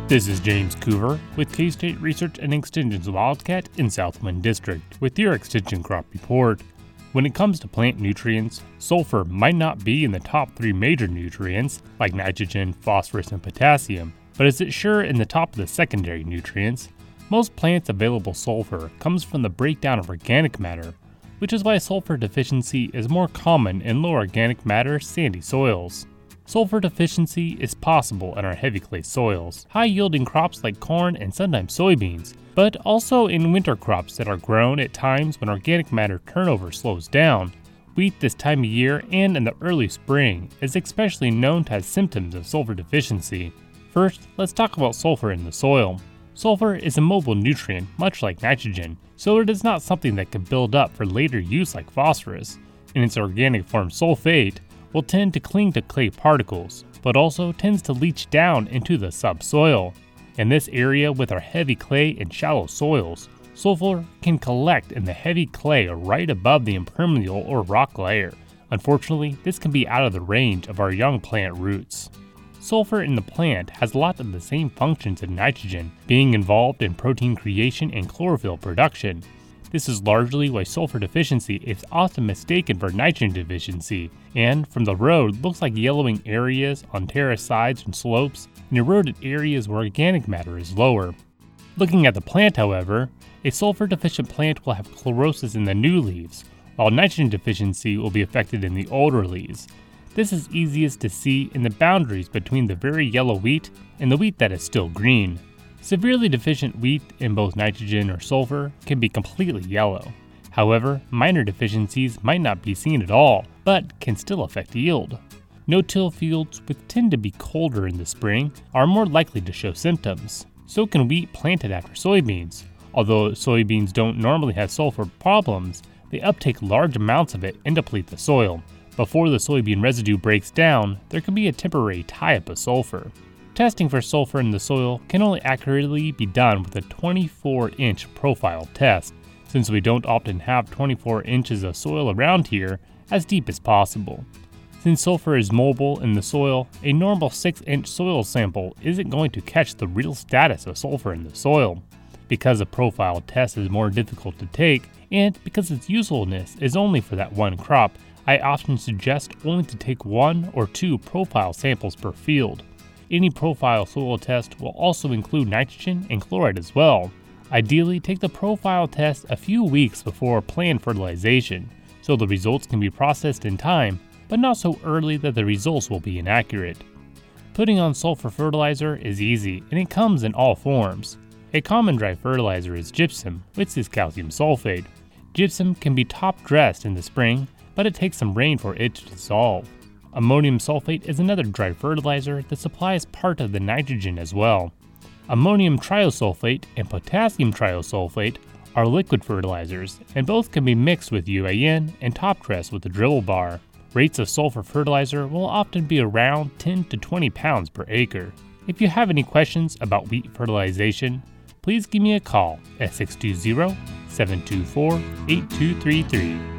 This is James Coover with K-State Research and Extension's Wildcat in Southwind District with your Extension Crop Report. When it comes to plant nutrients, sulfur might not be in the top 3 major nutrients like nitrogen, phosphorus, and potassium, but is it sure in the top of the secondary nutrients? Most plants' available sulfur comes from the breakdown of organic matter, which is why sulfur deficiency is more common in low organic matter sandy soils. Sulfur deficiency is possible in our heavy clay soils, high-yielding crops like corn and sometimes soybeans, but also in winter crops that are grown at times when organic matter turnover slows down. Wheat this time of year and in the early spring is especially known to have symptoms of sulfur deficiency. First, let's talk about sulfur in the soil. Sulfur is a mobile nutrient much like nitrogen, so it is not something that can build up for later use like phosphorus. In its organic form, sulfate will tend to cling to clay particles, but also tends to leach down into the subsoil. In this area with our heavy clay and shallow soils, sulfur can collect in the heavy clay right above the impermeable or rock layer. Unfortunately, this can be out of the range of our young plant roots. Sulfur in the plant has a lot of the same functions as nitrogen, being involved in protein creation and chlorophyll production. This is largely why sulfur deficiency is often mistaken for nitrogen deficiency, and from the road looks like yellowing areas on terrace sides and slopes, and eroded areas where organic matter is lower. Looking at the plant, however, a sulfur-deficient plant will have chlorosis in the new leaves, while nitrogen deficiency will be affected in the older leaves. This is easiest to see in the boundaries between the very yellow wheat and the wheat that is still green. Severely deficient wheat in both nitrogen or sulfur can be completely yellow. However, minor deficiencies might not be seen at all, but can still affect yield. No-till fields, which tend to be colder in the spring, are more likely to show symptoms. So can wheat planted after soybeans. Although soybeans don't normally have sulfur problems, they uptake large amounts of it and deplete the soil. Before the soybean residue breaks down, there can be a temporary tie-up of sulfur. Testing for sulfur in the soil can only accurately be done with a 24-inch profile test, since we don't often have 24 inches of soil around here as deep as possible. Since sulfur is mobile in the soil, a normal 6-inch soil sample isn't going to catch the real status of sulfur in the soil. Because a profile test is more difficult to take, and because its usefulness is only for that one crop, I often suggest only to take 1 or 2 profile samples per field. Any profile soil test will also include nitrogen and chloride as well. Ideally, take the profile test a few weeks before planned fertilization, so the results can be processed in time, but not so early that the results will be inaccurate. Putting on sulfur fertilizer is easy, and it comes in all forms. A common dry fertilizer is gypsum, which is calcium sulfate. Gypsum can be top-dressed in the spring, but it takes some rain for it to dissolve. Ammonium sulfate is another dry fertilizer that supplies part of the nitrogen as well. Ammonium triosulfate and potassium triosulfate are liquid fertilizers, and both can be mixed with UAN and top-dressed with a dribble bar. Rates of sulfur fertilizer will often be around 10 to 20 pounds per acre. If you have any questions about wheat fertilization, please give me a call at 620-724-8233.